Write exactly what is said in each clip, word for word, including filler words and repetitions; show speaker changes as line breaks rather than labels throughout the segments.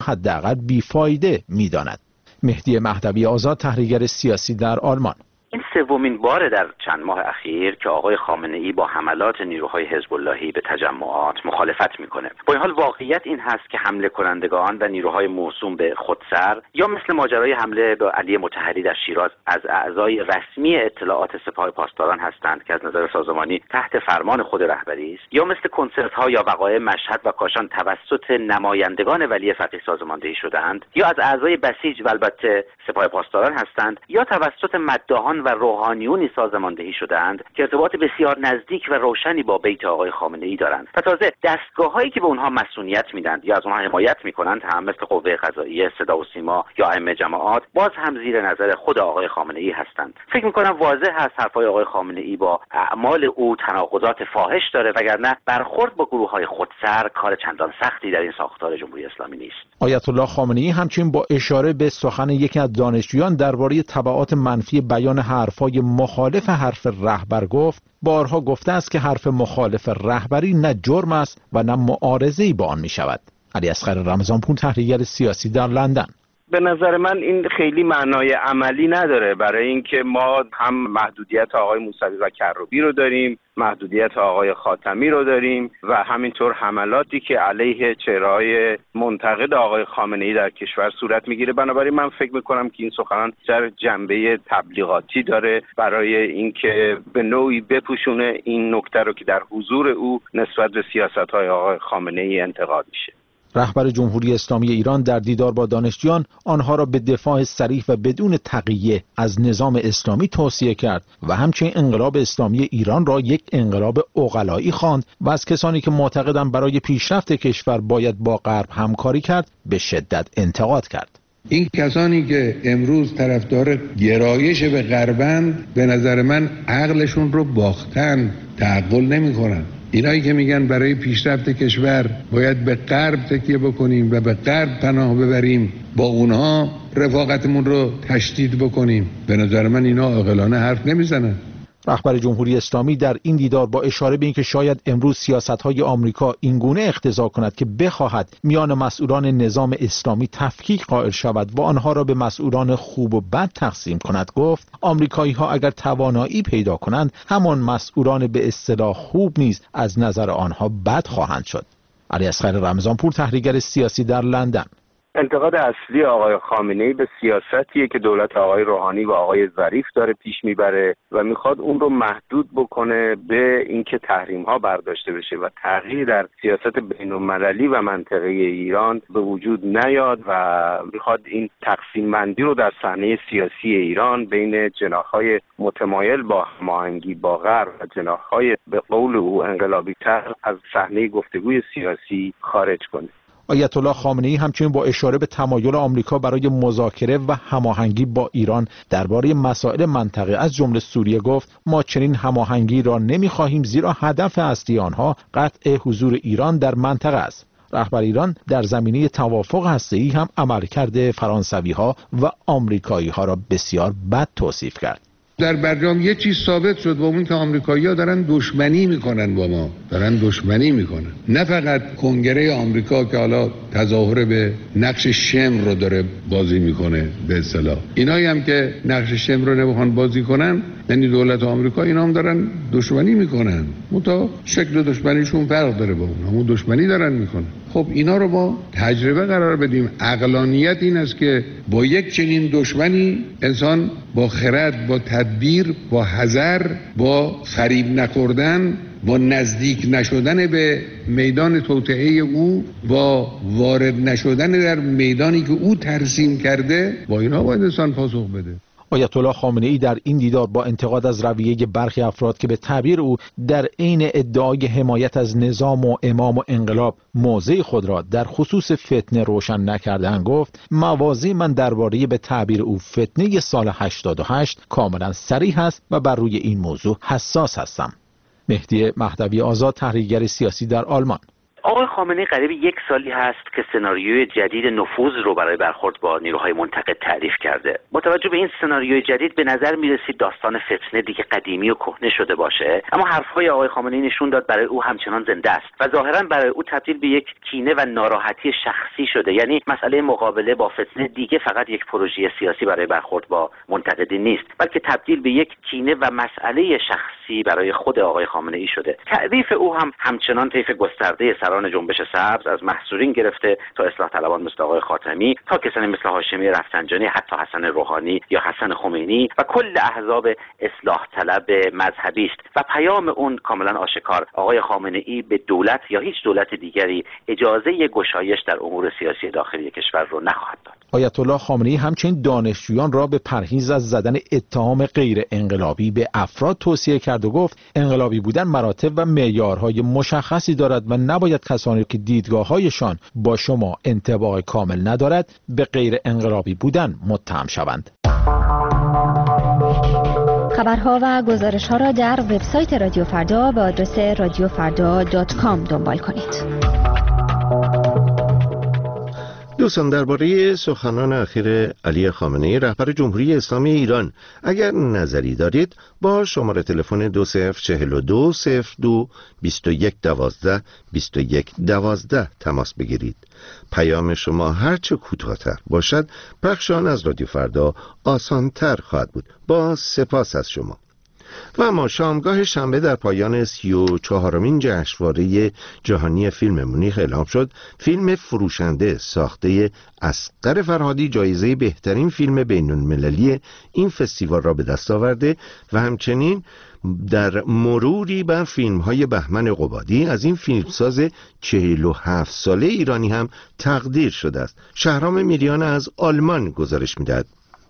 حداقل بیفایده می‌داند. مهدی مهدوی آزاد، تحلیلگر سیاسی در آلمان:
این سومین باره در چند ماه اخیر که آقای خامنه‌ای با حملات نیروهای حزب اللهی به تجمعات مخالفت میکنه. با این حال واقعیت این هست که حمله کنندگان و نیروهای موسوم به خودسر یا مثل ماجرای حمله به علی مطهری در شیراز از اعضای رسمی اطلاعات سپاه پاسداران هستند که از نظر سازمانی تحت فرمان خود رهبری است، یا مثل کنسرت ها یا وقایع مشهد و کاشان توسط نمایندگان ولی فقیه سازماندهی شده‌اند، یا از اعضای بسیج و البته سپاه پاسداران هستند، یا توسط مداحان و روحانیونی سازماندهی شده‌اند که ارتباط بسیار نزدیک و روشنی با بیت آقای خامنه‌ای دارند و تازه دستگاه‌هایی که به اونها مسئولیت میدند یا از اونها حمایت میکنند هم مثل قوه قضاییه، صدا و سیما یا ائمه جماعات باز هم زیر نظر خود آقای خامنه‌ای هستند. فکر میکنم واضح هست حرفای آقای خامنه‌ای با اعمال او تناقضات فاحش داره، وگرنه برخورد با گروه‌های خودسر کار چندان سختی در این ساختار جمهوری اسلامی نیست.
آیت الله خامنه‌ای همچنین با اشاره به سخن یکی از دانشجویان درباره تبعات منفی بیان حرفای مخالف حرف رهبر گفت: بارها گفته است که حرف مخالف رهبری نه جرم است و نه معارضه‌ای با آن می شود. علی اصغر رمضانپور، تحلیلگر سیاسی در لندن:
به نظر من این خیلی معنای عملی نداره، برای اینکه ما هم محدودیت آقای موسوی و کروبی رو داریم، محدودیت آقای خاتمی رو داریم و همینطور حملاتی که علیه چهره‌های منتقد آقای خامنه‌ای در کشور صورت میگیره. بنابراین من فکر میکنم که این سخنان در جنبه تبلیغاتی داره برای اینکه به نوعی بپوشونه این نکته رو که در حضور او نسبت به سیاست‌های آقای خامنه‌ای انتقاد میشه.
رهبر جمهوری اسلامی ایران در دیدار با دانشجویان آنها را به دفاع صریح و بدون تقیه از نظام اسلامی توصیه کرد و همچنین انقلاب اسلامی ایران را یک انقلاب عقلایی خواند و از کسانی که معتقدند برای پیشرفت کشور باید با غرب همکاری کرد به شدت انتقاد کرد.
این کسانی که امروز طرفدار گرایش به غربند به نظر من عقلشون رو باختن، تعقل نمی‌کنن. اینایی که میگن برای پیشرفت کشور باید به غرب تکیه بکنیم و به غرب پناه ببریم، با اونها رفاقتمون رو تشدید بکنیم، به نظر من اینا عاقلانه حرف نمیزنن.
رهبر جمهوری اسلامی در این دیدار با اشاره به اینکه شاید امروز سیاست‌های آمریکا اینگونه اقتضا کند که بخواهد میان مسئولان نظام اسلامی تفکیک قائل شود و آنها را به مسئولان خوب و بد تقسیم کند، گفت آمریکایی‌ها اگر توانایی پیدا کنند همان مسئولان به اصطلاح خوب نیز از نظر آنها بد خواهند شد. علی اصغر رمضانپور، تحلیلگر سیاسی در لندن:
انتقاد اصلی آقای خامنه‌ای به سیاستیه که دولت آقای روحانی و آقای ظریف داره پیش میبره و میخواد اون رو محدود بکنه به اینکه تحریم‌ها برداشته بشه و تغییر در سیاست بین‌المللی و منطقه ایران به وجود نیاد و میخواد این تقسیم بندی رو در صحنه سیاسی ایران بین جناح‌های متمایل با هماهنگی با غرب و جناح‌های به قول او انقلابی‌تر از صحنه گفتگوی سیاسی خارج کنه.
آیت الله خامنه‌ای همچنین با اشاره به تمایل آمریکا برای مذاکره و هماهنگی با ایران درباره مسائل منطقه از جمله سوریه گفت: ما چنین هماهنگی را نمی‌خواهیم، زیرا هدف اصلی آنها قطع حضور ایران در منطقه است. رهبر ایران در زمینه توافق هسته‌ای هم عملکرد فرانسوی‌ها و آمریکایی‌ها را بسیار بد توصیف کرد.
در برجام یه چیز ثابت شد و اون که آمریکایی‌ها دارن دشمنی میکنن با ما، دارن دشمنی میکنن. نه فقط کنگره آمریکا که حالا تظاهر به نقش شمر رو داره بازی میکنه به اصطلاح، اینایی هم که نقش شمر رو نمیخوان بازی کنن، یعنی دولت آمریکا، اینا هم دارن دشمنی میکنن. متا شکل دشمنیشون فرق داره با اون، همون دشمنی دارن میکنن. خب اینا رو ما تجربه قرار بدیم. عقلانیت این است که با یک چنین دشمنی انسان با خرد، با تدبیر، با حذر، با فریب نخوردن، با نزدیک نشدن به میدان توطئه او، با وارد نشدن در میدانی که او ترسیم کرده، با اینا باید انسان پاسخ بده.
آیت الله خامنه‌ای در این دیدار با انتقاد از رویه برخی افراد که به تعبیر او در عین ادعای حمایت از نظام و امام و انقلاب موضع خود را در خصوص فتنه روشن نکردند گفت: مواضع من درباره به تعبیر او فتنه سال هشتاد و هشت کاملا صریح است و بر روی این موضوع حساس هستم. مهدی مهدوی آزاد، تحلیلگر سیاسی در آلمان:
آقای خامنه‌ای قریب یک سالی هست که سناریوی جدید نفوذ رو برای برخورد با نیروهای منتقد تعریف کرده. با توجه به این سناریوی جدید به نظر می‌رسید داستان فتنه دیگه قدیمی و کهنه شده باشه، اما حرف‌های آقای خامنه‌ای نشون داد برای او همچنان زنده است و ظاهراً برای او تبدیل به یک کینه و ناراحتی شخصی شده. یعنی مسئله مقابله با فتنه دیگه فقط یک پروژه سیاسی برای برخورد با منتقدین نیست، بلکه تبدیل به یک کینه و مسئله شخصی برای خود آقای خامنه‌ای شده. تعریف او هم همچنان طیف گسترده سران جنبش سبز از محصورین گرفته تا اصلاح طلبان مثل آقای خاتمی، تا کسانی مثل هاشمی رفسنجانی، حتی حسن روحانی یا حسن خمینی و کل احزاب اصلاح طلب مذهبی است و پیام اون کاملا آشکار: آقای خامنه‌ای به دولت یا هیچ دولت دیگری اجازه گشایش در امور سیاسی داخلی کشور رو نخواهد داد.
آیت الله خامنه‌ای همچنین دانشجویان را به پرهیز از زدن اتهام غیر انقلابی به افراد توصیه کرد و گفت انقلابی بودن مراتب و معیارهای مشخصی دارد و نباید کسانی که دیدگاه‌هایشان با شما انطباق کامل ندارد به غیر انقلابی بودن متهم شوند.
خبرها و گزارش‌ها را در وبسایت رادیو فردا به آدرس رادیو فردا دات کام دنبال کنید.
دوستان، درباره سخنان اخیر علی خامنه‌ای رهبر جمهوری اسلامی ایران اگر نظری دارید با شماره تلفن دو صفر چهل و دو صفر دو بیست و یک دوازده بیست و یک دوازده تماس بگیرید. پیام شما هرچه کوتاه‌تر باشد پخش آن از رادیو فردا آسان‌تر خواهد بود. با سپاس از شما. و اما شامگاه شنبه در پایان سی و چهارمین جشنواره جهانی فیلم مونیخ اعلام شد فیلم فروشنده ساخته اصغر فرهادی جایزه بهترین فیلم بین‌المللی این فستیوال را به دست آورده و همچنین در مروری بر فیلم‌های بهمن قبادی از این فیلمساز چهل و هفت ساله ایرانی هم تقدیر شده است. شهرام میریان از آلمان گزارش می‌دهد.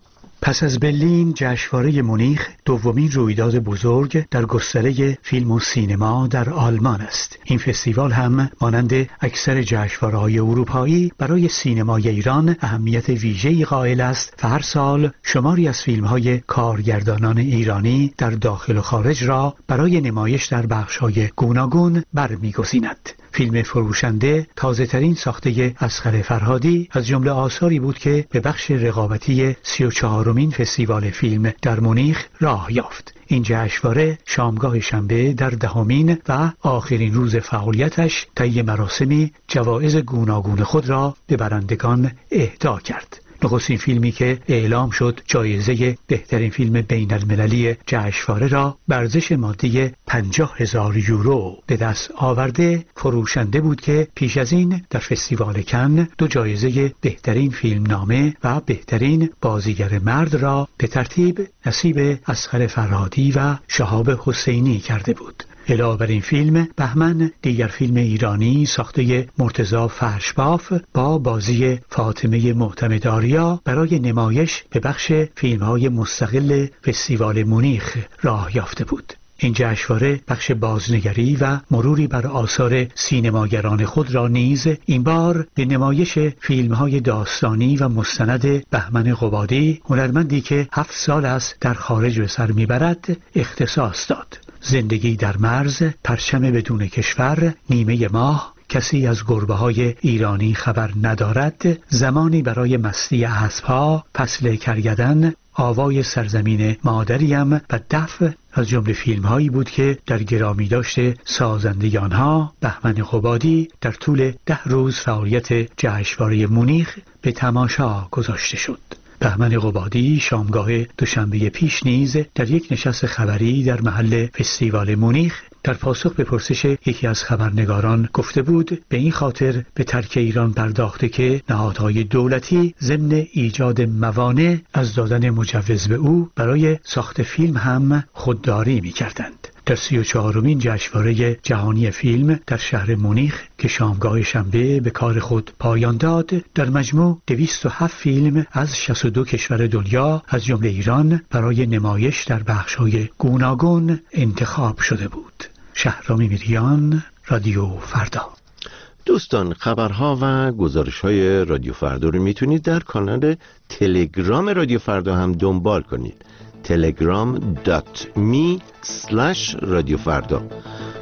پس از برلین، جشنواره مونیخ دومین رویداد بزرگ در گستره فیلم و سینما در آلمان است. این فستیوال هم مانند اکثر جشنواره‌های اروپایی برای سینمای ایران اهمیت ویژه‌ای قائل است و هر سال شماری از فیلم‌های کارگردانان ایرانی در داخل و خارج را برای نمایش در بخش‌های گوناگون برمی‌گزیند. فیلم فروشنده تازه‌ترین ساخته اصغر فرهادی از جمله آثاری بود که به بخش رقابتی سی و چهارمین فستیوال فیلم در مونیخ راه یافت. این جشنواره شامگاه شنبه در دهمین و آخرین روز فعالیتش طی مراسمی جوایز گوناگون خود را به برندگان اهدا کرد. نخستین فیلمی که اعلام شد جایزه بهترین فیلم بین المللی جشنواره را به ارزش مادی پنجاه هزار یورو به دست آورده فروشنده بود که پیش از این در فستیوال کن دو جایزه بهترین فیلم نامه و بهترین بازیگر مرد را به ترتیب نصیب اصغر فرهادی و شهاب حسینی کرده بود. علاوه بر این فیلم، بهمن دیگر فیلم ایرانی ساخته مرتضی فرشباف با بازی فاطمه معتمدآریا برای نمایش به بخش فیلم‌های مستقل فستیوال مونیخ راه یافته بود. این جشنواره بخش بازنگری و مروری بر آثار سینماگران خود را نیز این بار به نمایش فیلم‌های داستانی و مستند بهمن قبادی، هنرمندی که هفت سال است در خارج به سر میبرد، اختصاص داد. زندگی در مرز، پرچم بدون کشور، نیمه ماه، کسی از گربه‌های ایرانی خبر ندارد، زمانی برای مستی اسب‌ها، فصل کرگدن، آوای سرزمین مادریم و دفع از جمله فیلم‌هایی بود که در گرامی داشته سازنده آنها بهمن قبادی در طول ده روز فعالیت جشنواره مونیخ به تماشا گذاشته شد. بهمن قبادی شامگاه دوشنبه پیش نیز در یک نشست خبری در محل فستیوال مونیخ در پاسخ به پرسش یکی از خبرنگاران گفته بود به این خاطر به ترک ایران پرداخته که نهادهای دولتی ضمن ایجاد موانع از دادن مجوز به او برای ساخت فیلم هم خودداری می‌کردند. در سی و چهارمین جشنواره جهانی فیلم در شهر مونیخ که شامگاه شنبه به کار خود پایان داد، در مجموع دویست و هفت فیلم از شصت و دو کشور دنیا از جمله ایران برای نمایش در بخش‌های گوناگون انتخاب شده بود. شهرامی میریان، رادیو فردا.
دوستان، خبرها و گزارش‌های رادیو فردا رو میتونید در کانال تلگرام رادیو فردا هم دنبال کنید. تلگرام دات می سلش رادیو فردا.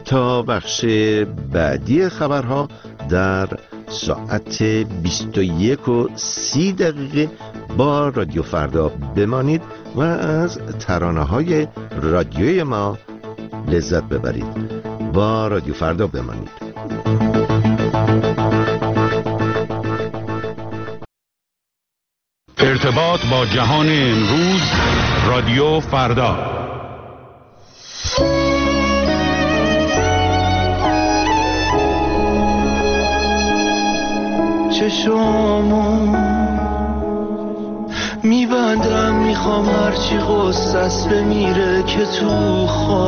تا بخش بعدی خبرها در ساعت بیست و یک و سی دقیقه با رادیو فردا بمانید و از ترانه های رادیوی ما لذت ببرید. با رادیو فردا بمانید.
ارتباط با جهان امروز، رادیو فردا.
چشامو میبندم، میخوام هرچی غصص بمیره که تو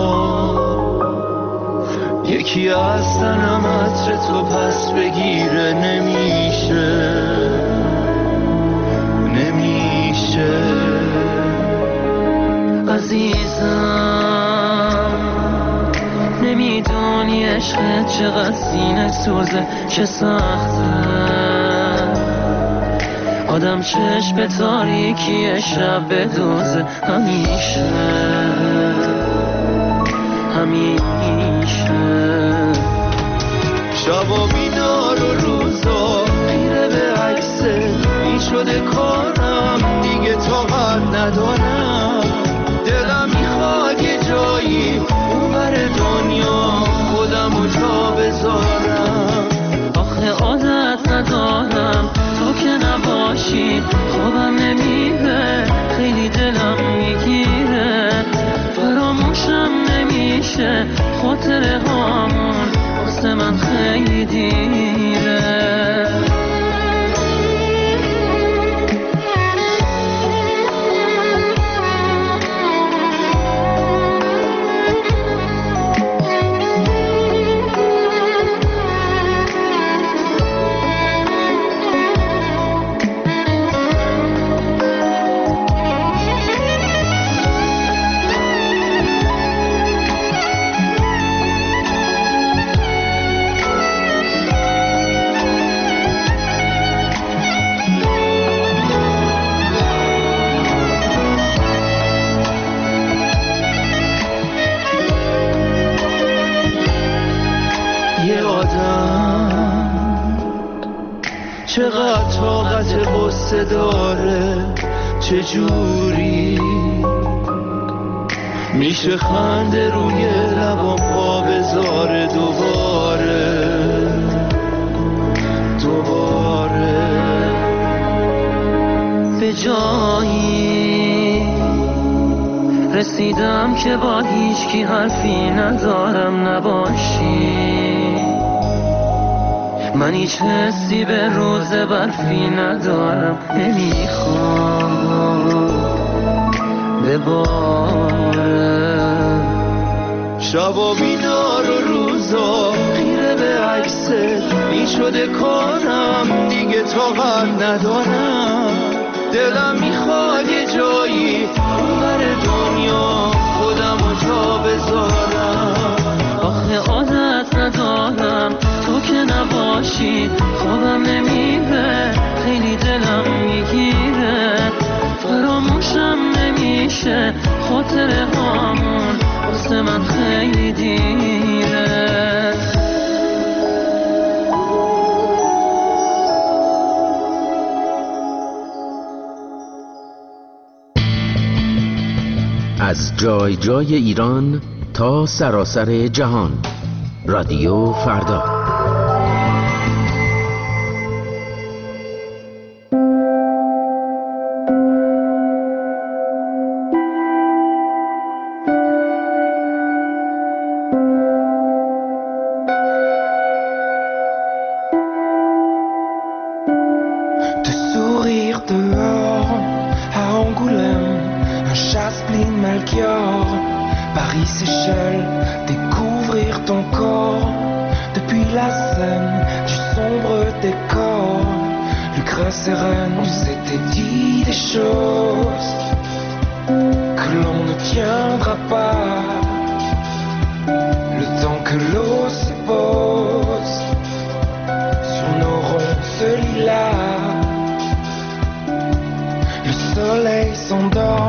خواب یکی از تنم عطر تو پس بگیره. نمیشه نمیشه عزیزم، نمیدونی عشقت چقدر سینه سوزه، چه سخته آدم چشم تاریکی شب بدوزه. همیشه همیشه شبا بیدار و روزا خیره به عکسه، این شده کارم دیگه طاقت ندارم. دلم میخواد یه جایی اون بر دنیا خودم رو جا بذارم. آخه عادت ندارم تو که نباشی خوابم نمیره، خیلی دلم میگیره، فراموشم نمیشه خاطره هامون واسه من خیلی دیره. چقدر طاقت غصه داره، چجوری میشه خنده روی لبام پا بذاره دوباره دوباره. به جایی رسیدم که با هیچکی حرفی ندارم نباشی، من هیچ حسی به روز برفی ندارم، نمیخوام بباره. شبا بیدار و روزا خیره به عکسه، این شده کارم دیگه طاقت ندارم. دلم میخواد یه جایی اون بر دنیا خودم رو جا بذارم. آخه عادت ندارم تو که نباشی خوابم نمیره، خیلی دلم میگیره، فراموشم نمیشه خاطره هامون واسه من خیلی دیره.
از جای جای ایران تا سراسر جهان، رادیو فردا.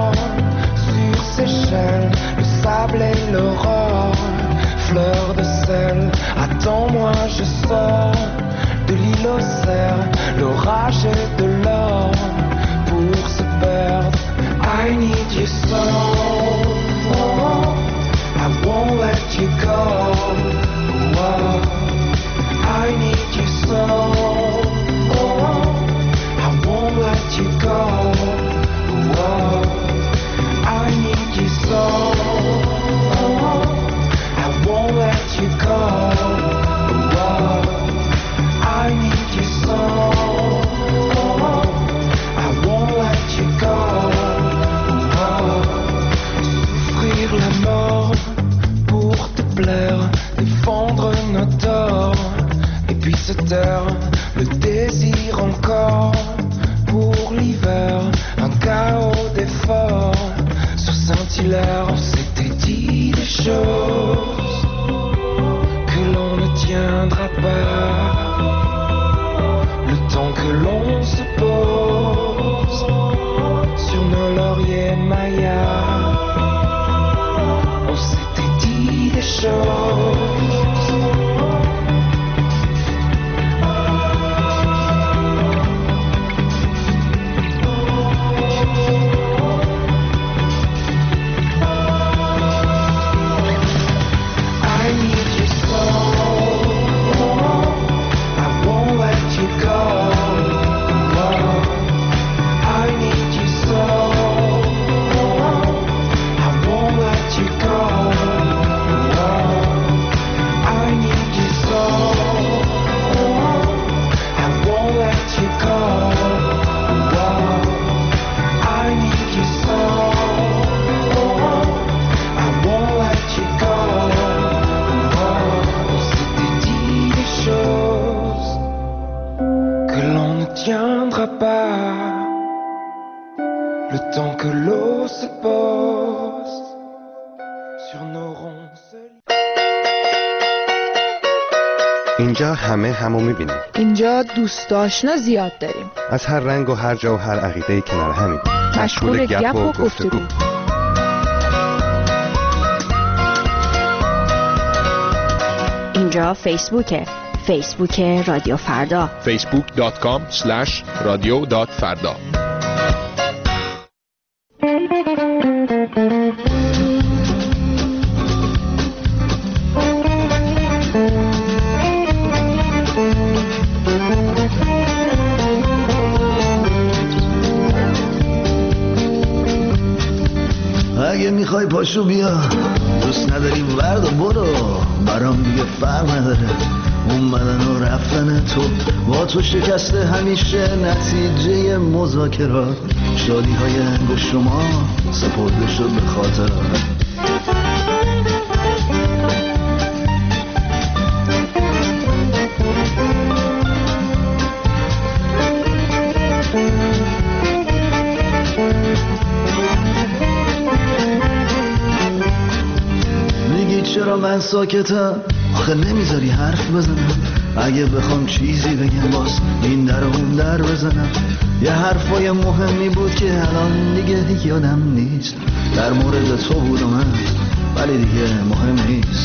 Sur Seychelles, le sable et l'aurore, fleurs de sel.
sel. Attends-moi, je sors de l'île aux cerfs. L'orage est de l'or pour se perdre. I need you so, I won't let you go. Whoa. I need you so, I won't let you go. Whoa. I need you so, I won't let you go. Whoa. I need you so, I won't let you go. Souffrir la mort pour te plaire, défendre nos torts, et puis se taire, le désir encore pour l'hiver, un chaos d'efforts sous Saint-Hilaire. On s'était dit des choses que l'on ne tiendra pas, le temps que l'on se pose sur nos lauriers mayas. On s'était dit des choses.
اینجا همه همو میبینیم.
اینجا دوست آشنا زیاد داریم.
از هر رنگ و هر جا و هر عقیده‌ای کنار همیم.
مشغول گپ و گفتگو.
اینجا فیسبوکه. فیسبوک رادیو فردا.
فیسبوک دات کام اسلش رادیو دات فردا.
اگه میخوای پاشو بیا، دوست نداری ورد و برو، برام دیگه فرق نداره اومدن و رفتن تو. با تو شکسته همیشه نتیجه مذاکرات، شادی های انگشت شما سپرده شد به خاطرات. چرا من ساکتم؟ آخه نمیذاری حرف بزنم. اگه بخوام چیزی بگم باز این در و اون در بزنم. یه حرفای مهمی بود که الان دیگه یادم نیست. در مورد تو بود و من، ولی دیگه مهم نیست.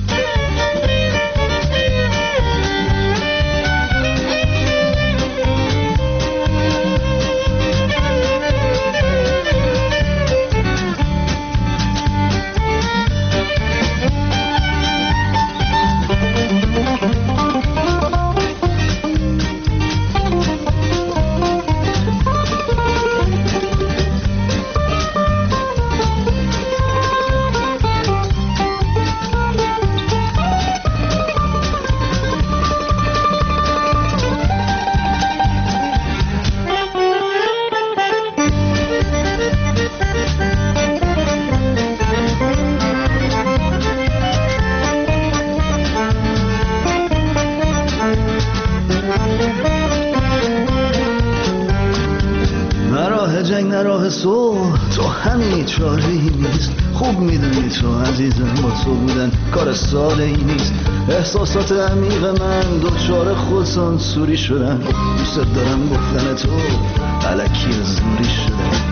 جنگ نه راه صلح، تو همین چاره‌ای نیست. خوب میدونی تو عزیزم با تو بودن کار ساده‌ای نیست. احساسات عمیق من دوچار خودسانسوری شدن. دوست دارم گفتن تو الکی زوری شدن.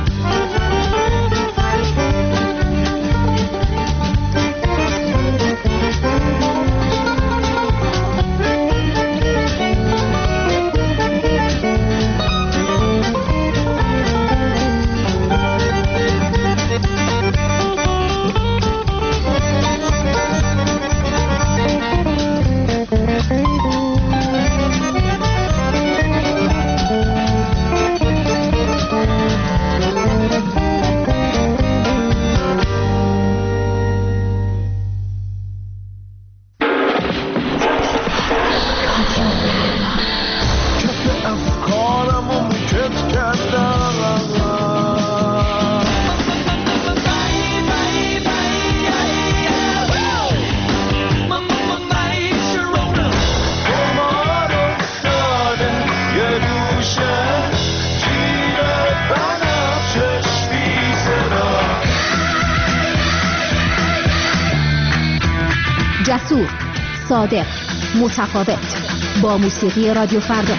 جسور، صادق، متفاوت. با موسیقی رادیو فردا.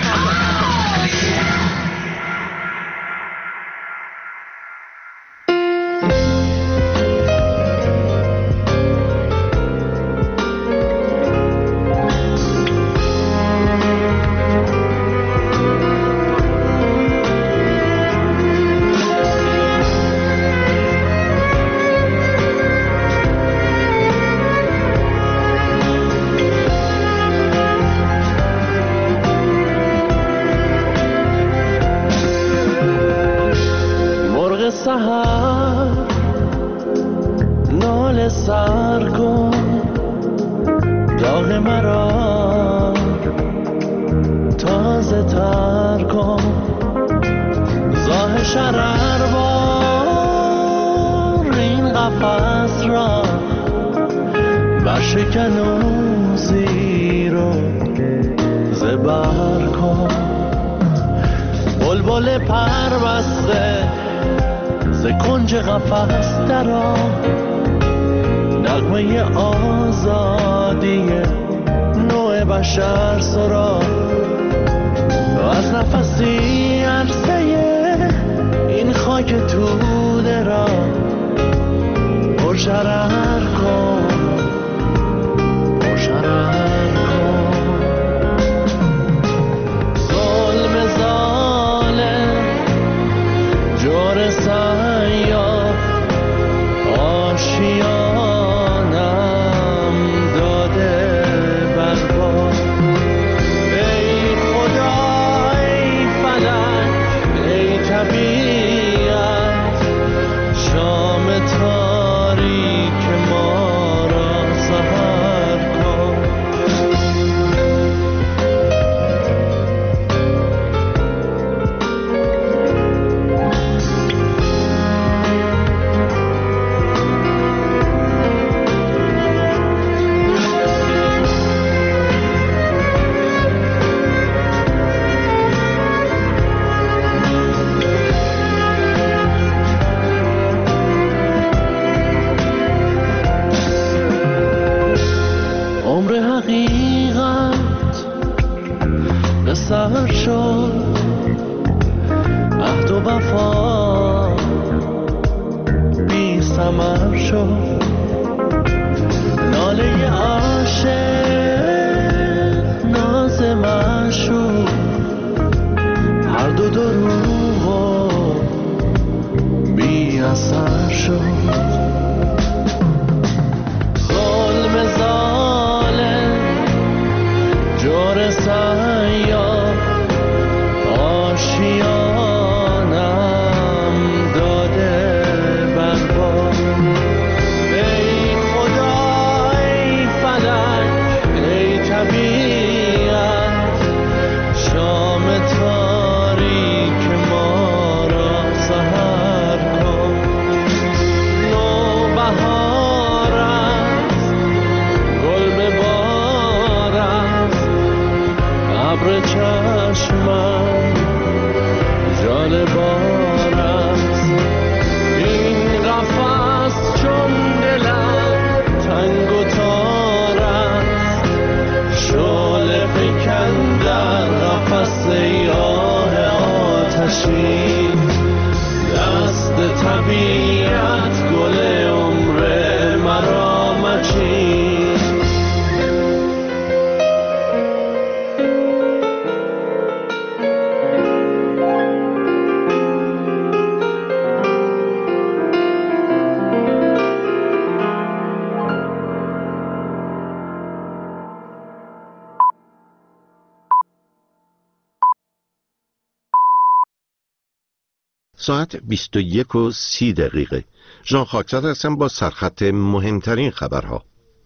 ساعت بیست و یک و سی دقیقه. ژان خاکزاد هستم با سرخط مهمترین خبرها.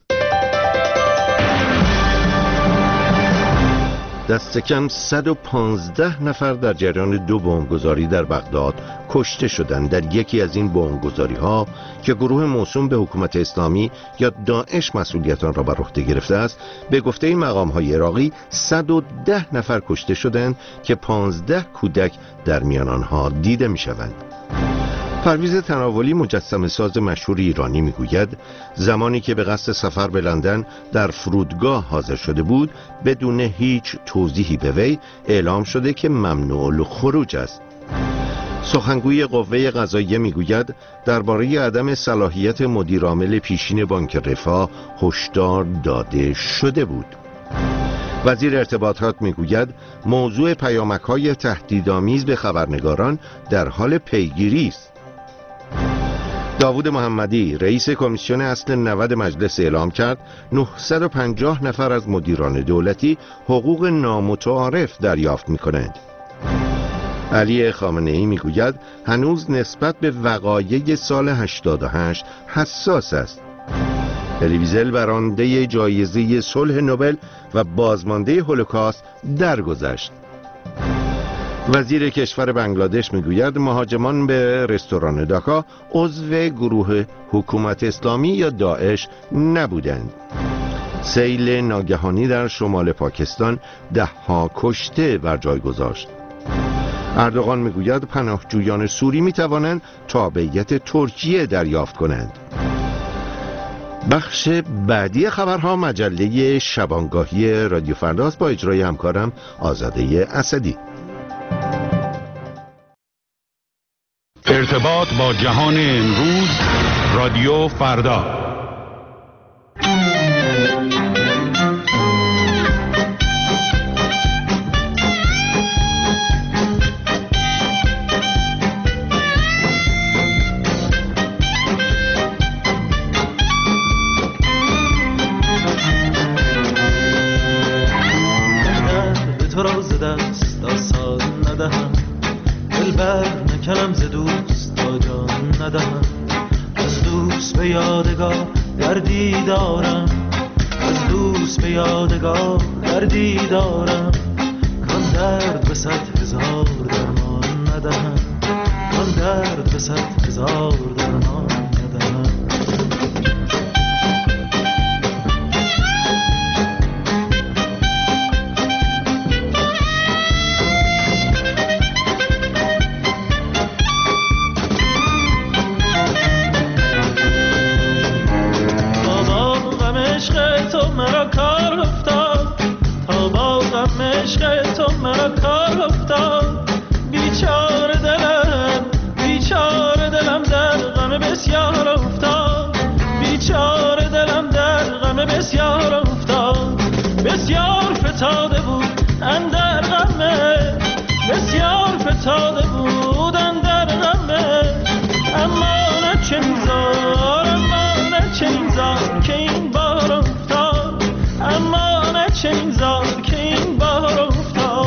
دست کم صد و پانزده نفر در جریان دو بمبگذاری در بغداد کشته شدند. در یکی از این بمبگذاری‌ها که گروه موسوم به حکومت اسلامی یا داعش مسئولیت آن را بر عهده گرفته است، به گفته مقام‌های عراقی صد و ده نفر کشته شدند که پانزده کودک در میان آنها دیده می‌شوند. پرویز تناولی مجسمه ساز مشهور ایرانی میگوید زمانی که به قصد سفر به لندن در فرودگاه حاضر شده بود بدون هیچ توضیحی به وی اعلام شده که ممنوع الخروج است. سخنگوی قوه قضاییه میگوید درباره عدم صلاحیت مدیرعامل پیشین بانک رفاه هشدار داده شده بود. وزیر ارتباطات میگوید موضوع پیامک‌های تهدیدآمیز به خبرنگاران در حال پیگیری است. داوود محمدی رئیس کمیسیون اصل نود مجلس اعلام کرد نهصد و پنجاه نفر از مدیران دولتی حقوق نامتعارف دریافت می‌کنند. علی خامنه‌ای میگوید هنوز نسبت به وقایع سال هشتاد و هشت حساس است. الی ویزل برنده جایزه صلح نوبل و بازمانده هولوکاست درگذشت. وزیر کشور بنگلادش میگوید مهاجمان به رستوران داکا عضو گروه حکومت اسلامی یا داعش نبودند. سیل ناگهانی در شمال پاکستان ده ها کشته بر جای گذاشت. اردوغان میگوید پناهجویان سوری میتوانند تابعیت ترکیه دریافت کنند. بخش بعدی خبرها مجله شبانگاهی رادیو فرداست با اجرای همکارم آزاده اسدی.
ارتباط با جهان امروز رادیو فردا.
کنم ز دوست تا جان ندهم، از دوست به یادگار دردی دارم، از دوست به یادگار دردی دارم، کان درد به صد هزار درمان ندهم، کان درد به صد هزار درمان ندهم. عشق تو مرا کار افتاد، بیچاره دلم بیچاره دلم در غم بسیار افتاد، بیچاره دلم در غم بسیار افتاد، بسیار فتاده بود اندر غمه، بسیار فتاده بود اندر غمه، اما نه چنین زار اما نه چنین زار که این بار افتاد، اما نه چنین زار که این بار افتاد.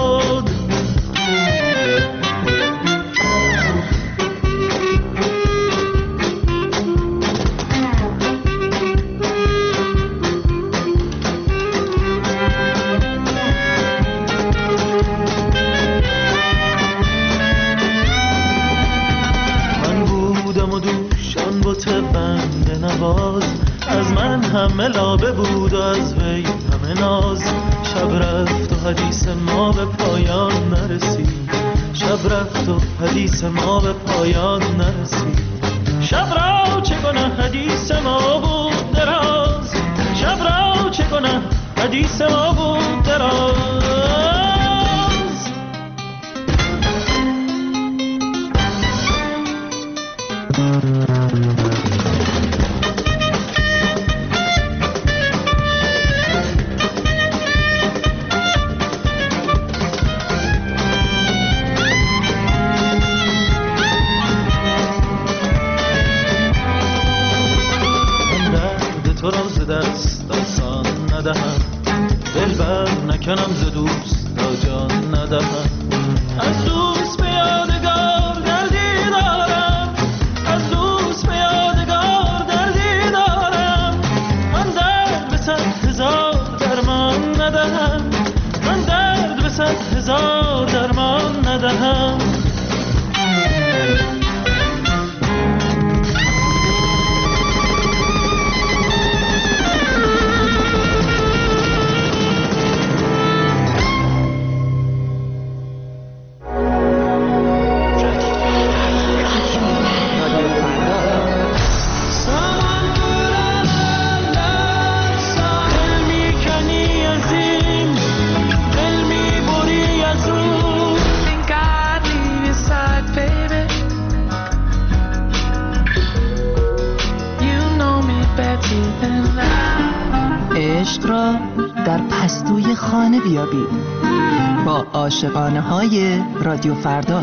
من بودم و دوشان بوت بنده نواز، از من همه لابه بود و از وی همه ناز، شب رفت و حدیث ما به پایان نرسید، شب رفت و حدیث ما به پایان نرسید، شب را چگونه حدیث ما بود دراز، شب را چگونه حدیث ما بود دراز. دلبر نکنم ز دوست تا جان ندهم، از دوست به یادگار دردی دارم، از دوست به یادگار دردی دارم، من درد به صد هزار درمان ندهم، من درد به صد هزار درمان ندهم.
عشق را در پستوی خانه بیابید با عاشقانه های رادیو فردا.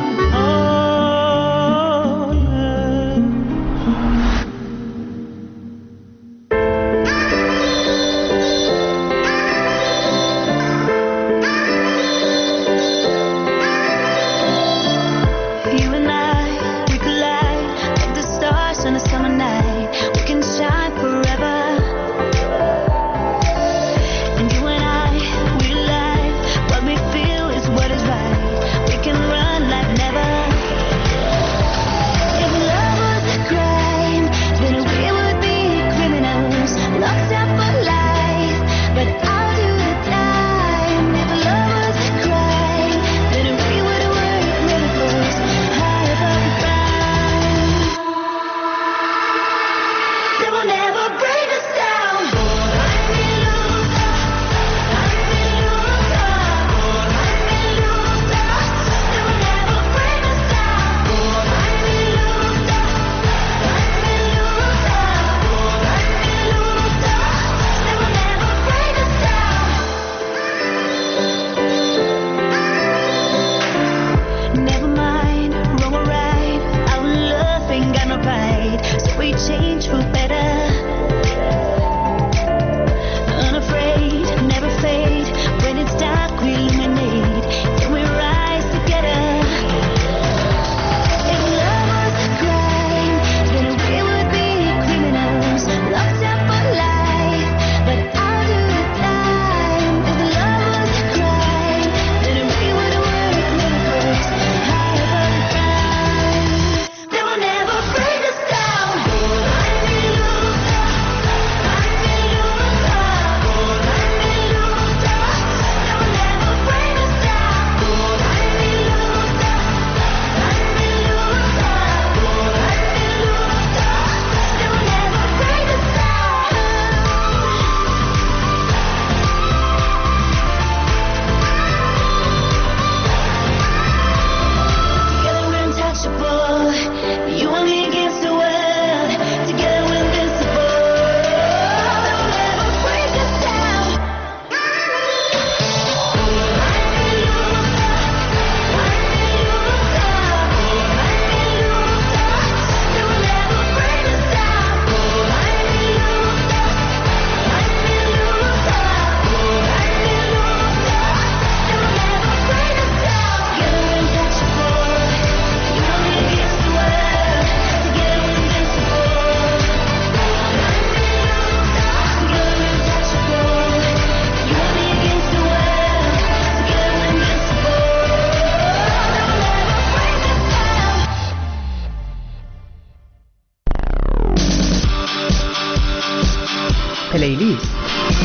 پلیلیست.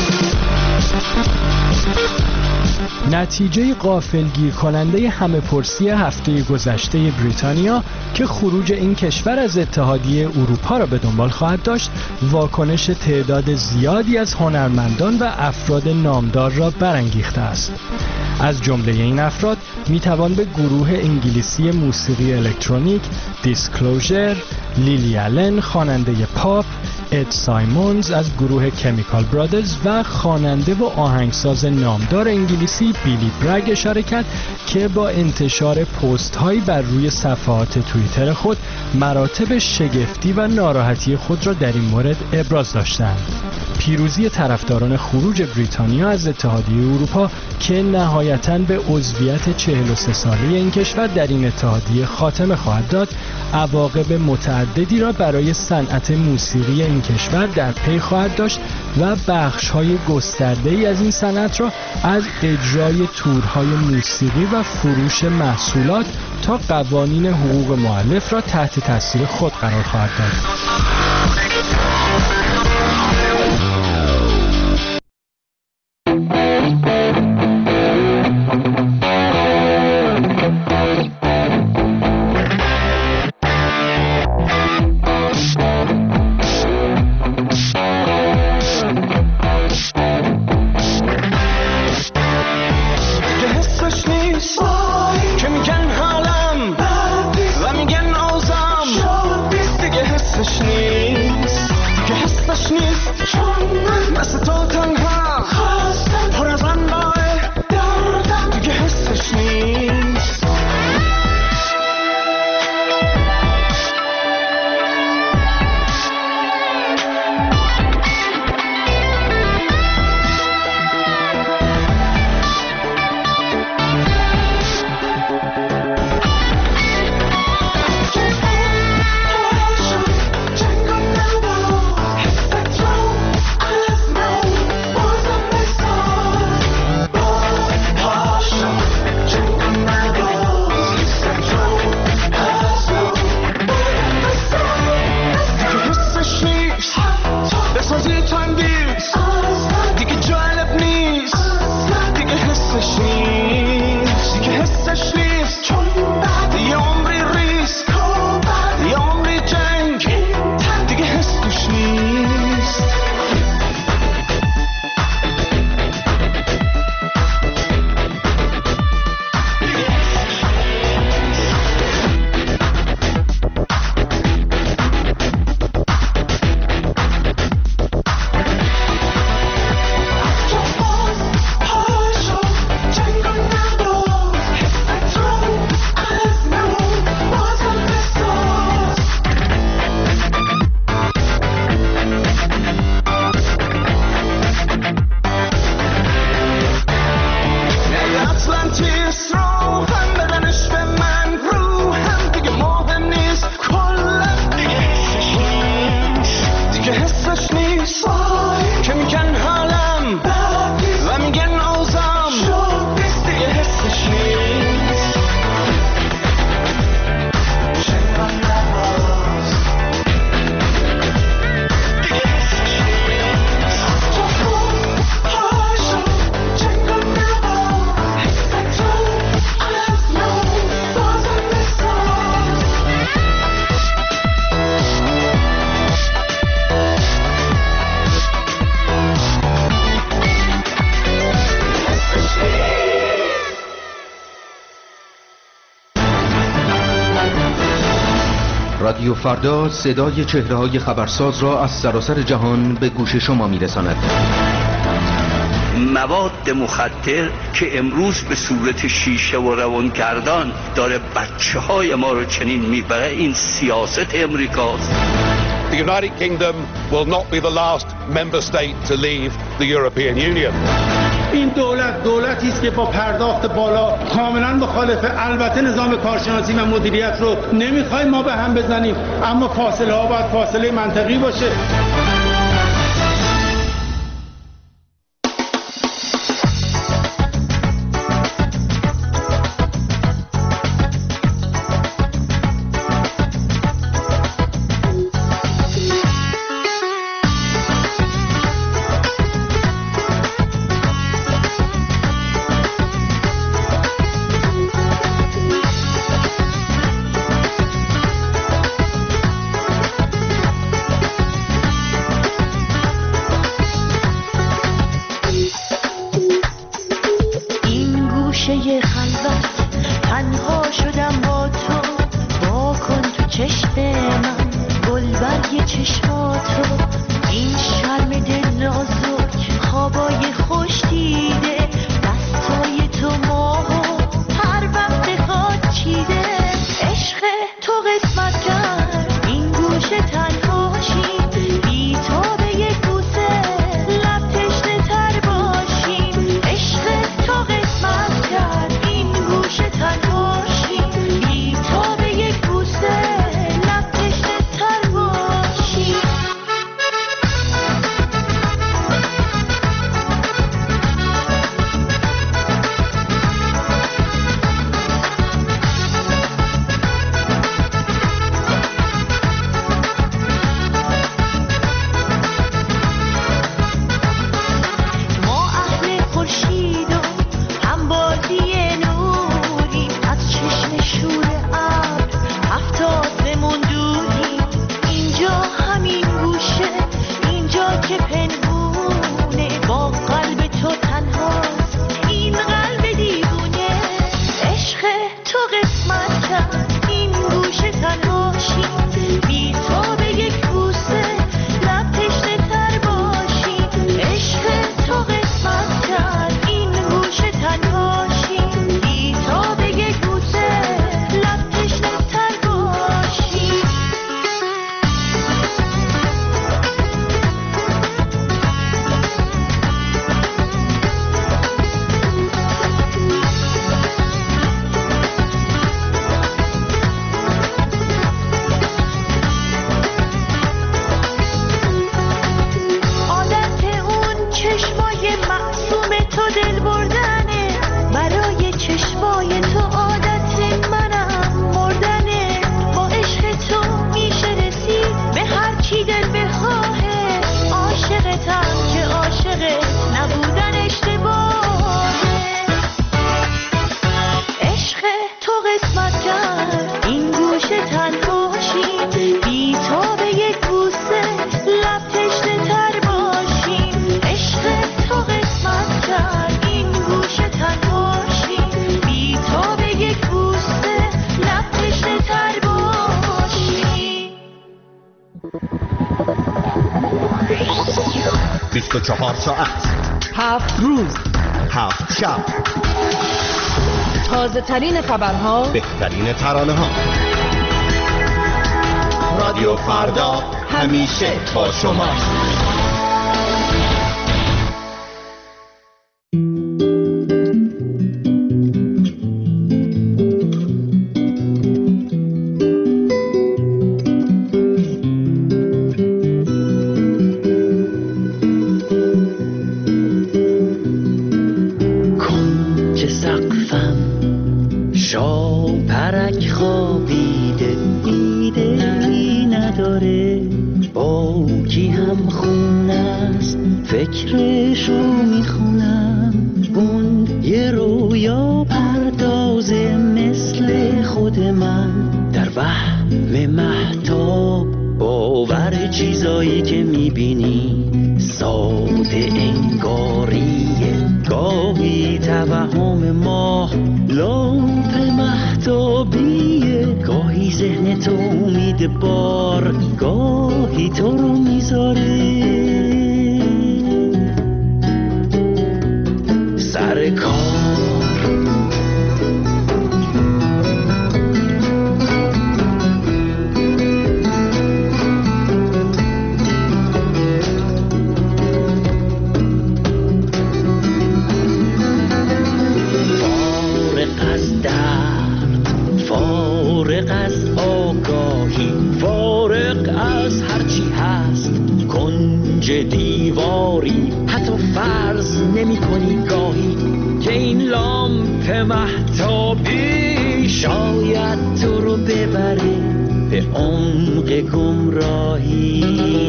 نتیجه غافلگیر کننده همه پرسی هفته گذشته بریتانیا که خروج این کشور از اتحادیه اروپا را به دنبال خواهد داشت، واکنش تعداد زیادی از هنرمندان و افراد نامدار را برانگیخته است. از جمله این افراد میتوان به گروه انگلیسی موسیقی الکترونیک دیسکلوزر، لیلی آلن خواننده پاپ، اد سایمونز از گروه کمیکال برادرز و خواننده و آهنگساز نامدار انگلیسی بیلی برگ اشاره کرد که با انتشار پست هایی بر روی صفحات توییتر خود مراتب شگفتی و ناراحتی خود را در این مورد ابراز داشتند. پیروزی طرفداران خروج بریتانیا از اتحادیه اروپا که نهایتاً به عضویت چهل و سه ساله این کشور در این اتحادیه خاتمه خواهد داد، عواقب متعددی را برای صنعت موسیقی این کشور در پی خواهد داشت و بخش‌های گسترده‌ای از این صنعت را از اجرای تورهای موسیقی و فروش محصولات تا قوانین حقوق مؤلف را تحت تاثیر خود قرار خواهد داد.
حسش نیست
رادیو فردا صدای چهره‌های خبرساز را از سراسر جهان به گوش شما می‌رساند.
مواد مخدر که امروز به صورت شیشه و روانگردان داره بچه‌های ما رو چنین میبره، این سیاست امریکاست.
The United Kingdom will not be the last member state to leave the European Union.
این دولت دولتی است که با پرداخت بالا کاملا مخالفه. البته نظام کارشناسی و مدیریت رو نمیخوایم ما به هم بزنیم، اما فاصله ها باید فاصله منطقی باشه.
بیست و چهار ساعت،
هفت روز،
هفت شب،
تازه ترین خبرها،
بهترین ترانه ها. رادیو فردا همیشه با شما.
میده بار، گاهی تو رو میذاره سر کار. دیواری حتی فرض نمی کنی گاهی که این لامپ مهتابی شاید تو رو ببره به عمق گمراهی.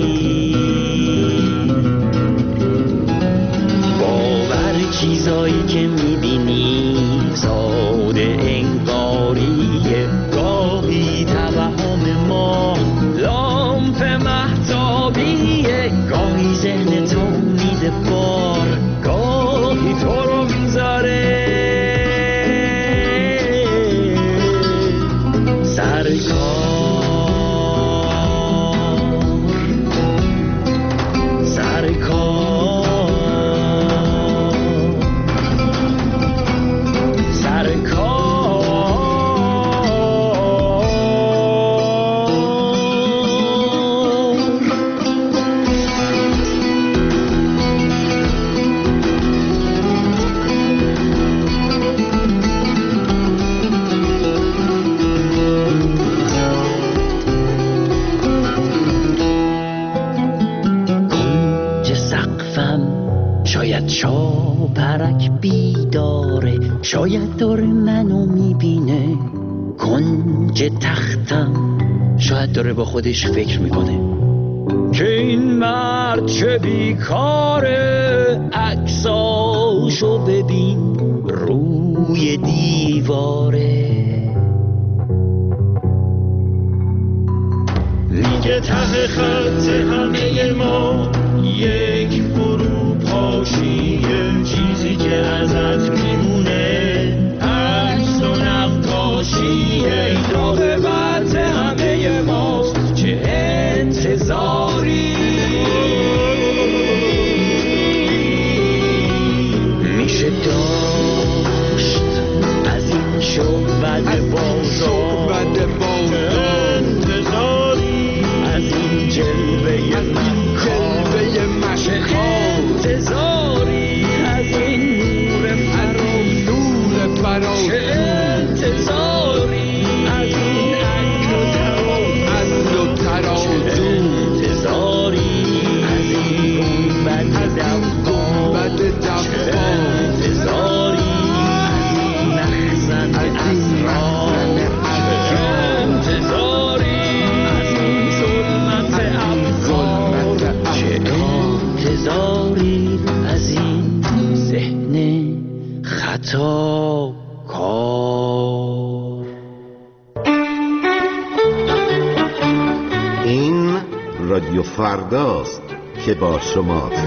باور چیزایی که می بینی ساده انگاریه، گاهی توهم ما لامپ مهتابیه، گاهی ذهن تو میده بار، گاهی تو رو میذاره سر کار. سر کار سر کار. شاپرک بیداره، شاید داره منو میبینه. کنج تختم شاید داره با خودش فکر میکنه که این مرد چه بیکاره. عکساشو ببین روی دیواره، میگه ته خط همه ما یک فرو پاشیه، چیزی که ازت میمونه عکس و نقاشیه. این راقبت همه ماست، چه انتظاری میشه داشت از این شعبد بازار، انتظاری از این جلوه انتظاری از این نور فرام نور فرام، چه انتظاری از این عقل و ترازو، چه انتظاری از این گنبد دفان، چه انتظاری از این مخزن اسرار، چه انتظاری از این ظلمت افکار، چه انتظاری از این ذهن خطا کار.
این رادیو فرداست که با شماست.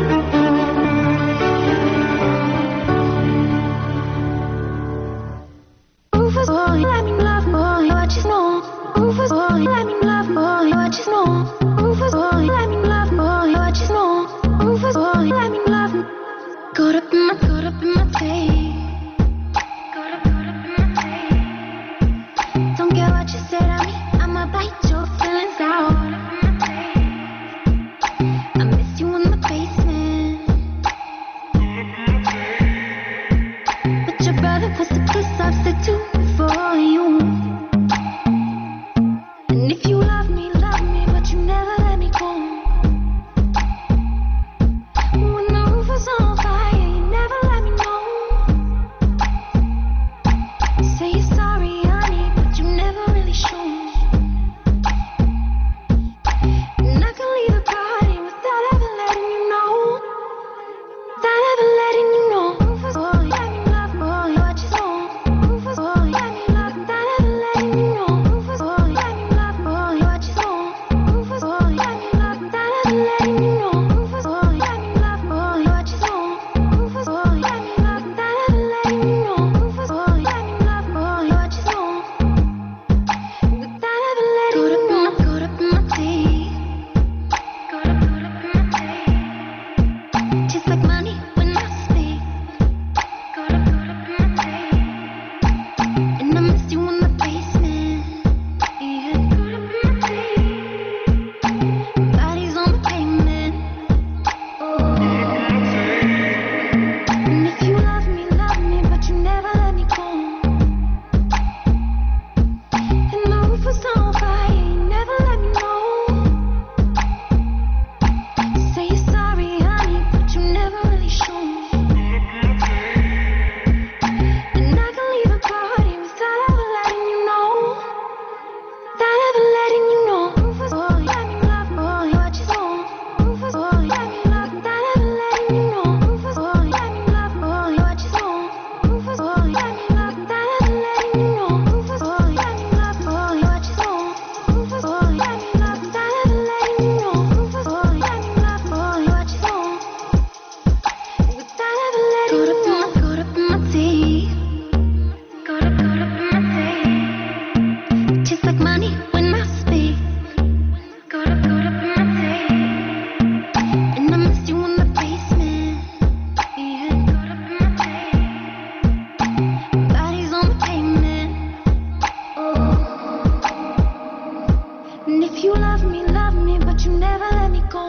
And if you love me, love me, but you never let me go.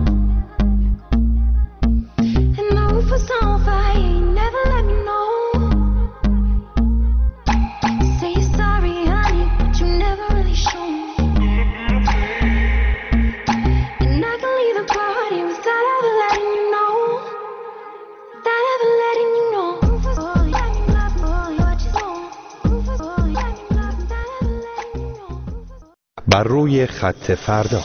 And the roof was on fire, you never let me know. Say you're sorry, honey, but you never really show me. And I can leave the party without ever letting you know. Without ever letting you know. Roof was on fire, you love me, but you don't. Roof was on fire, you love me, without ever letting you know.
بر روی خط فردا.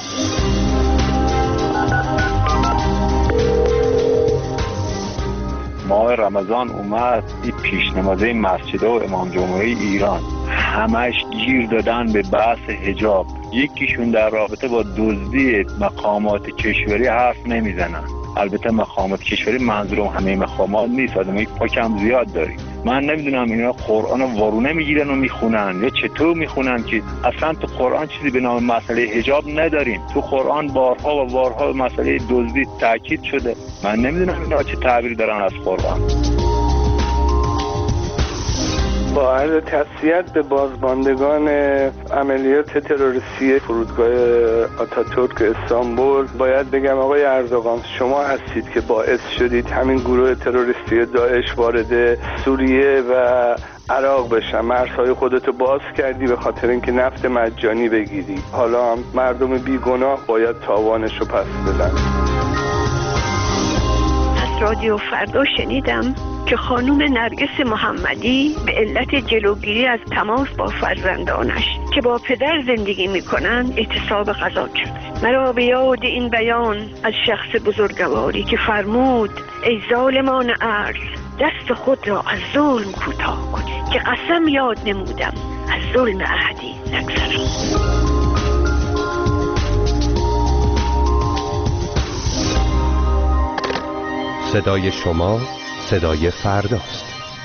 ماه رمضان اومد، این پیشنمازه مسجد و امام جمهوری ایران همش گیر دادن به بحث حجاب. یکیشون در رابطه با دزدی مقامات کشوری حرف نمیزنن. البته مقامات کشوری منظورم همه مقامات نیست، آدمای پاکم زیاد داریم. من نمیدونم اینا قرآن رو وارونه میگیرن و میخونن یا چطور میخونن که اصلا تو قرآن چیزی به نام مسئله حجاب نداریم. تو قرآن بارها و بارها مسئله دزدی تاکید شده. من نمیدونم اینا چه تعبیری دارن از قرآن.
با عرض تسلیت به بازماندگان عملیات تروریستی فرودگاه آتاتورک استانبول، باید بگم آقای اردوغان شما هستید که باعث شدید همین گروه تروریستی داعش وارد سوریه و عراق بشن. مرزهای خودتو باز کردی به خاطر اینکه نفت مجانی بگیری. حالا هم مردم بیگناه باید تاوانشو پس بدن.
از رادیو فردا شنیدم که خانم نرگس محمدی به علت جلوگیری از تماس با فرزندانش که با پدر زندگی میکنن اعتصاب غذا کرد. مرا به یاد این بیان از شخص بزرگواری که فرمود ای ظالمان ارض دست خود را از ظلم کوتاه کنید که قسم یاد نمودم از ظلم احدی نگذرم.
صدای شما صدای فرداست.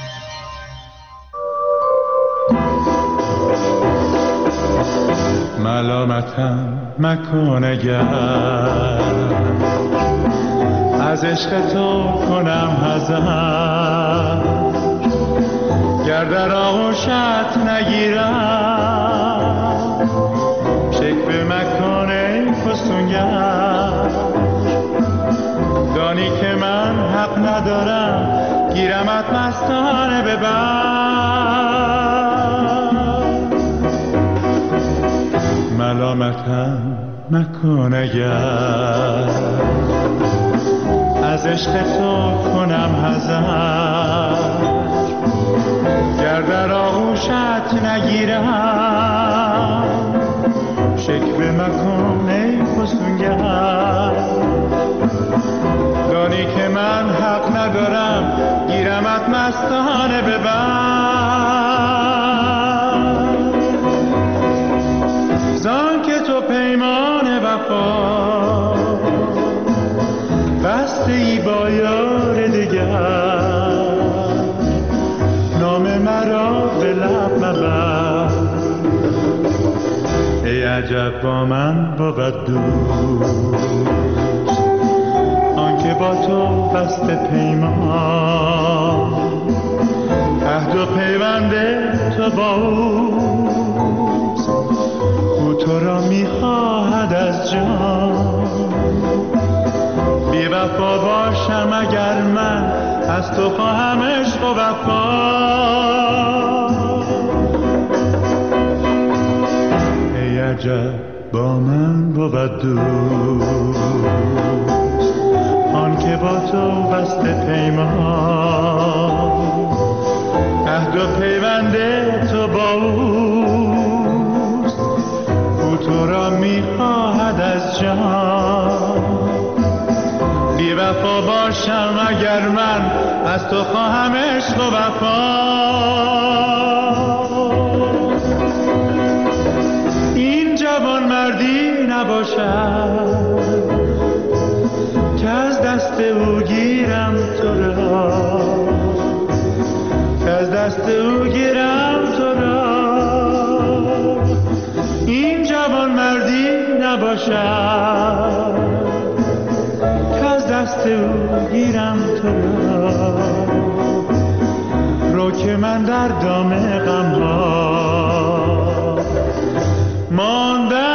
ملامتم مکن اگر از عشق تو کنم حذر، گر در آغوشت نگیرم شکوه مکن ای فسونگر. دانی که من حق ندارم گیرمت مستانه ببر. ملامتم مکن اگر از عشق تو کنم حذر، گر در آغوشت نگیرم شکوه مکن ای فسونگر. دانی که من حق ندارم گیرمت مستانه ببر. زان که تو پیمان وفا بسته ای با یار دگر، نام مرا به لب مبر. ای عجب با من بود دوست که با تو بسته پیمان، عهد و پیوند تو با اوست، او تو را میخواهد از جان. بی وفا باشم اگر من از تو خواهم عشق و وفا. ای عجب با من بود دوست آن که با تو بسته پیمان، عهد و پیوند تو با اوست، او تو را میخواهد از جان. بی وفا باشم اگر من از تو خواهم عشق و وفا. این جوان مردی نباشد که از دست او گیرم تو را، که از دست او گیرم تو را. این جوان مردی نباشد که از دست او گیرم تو را. رو که من در دام غم ها ماندم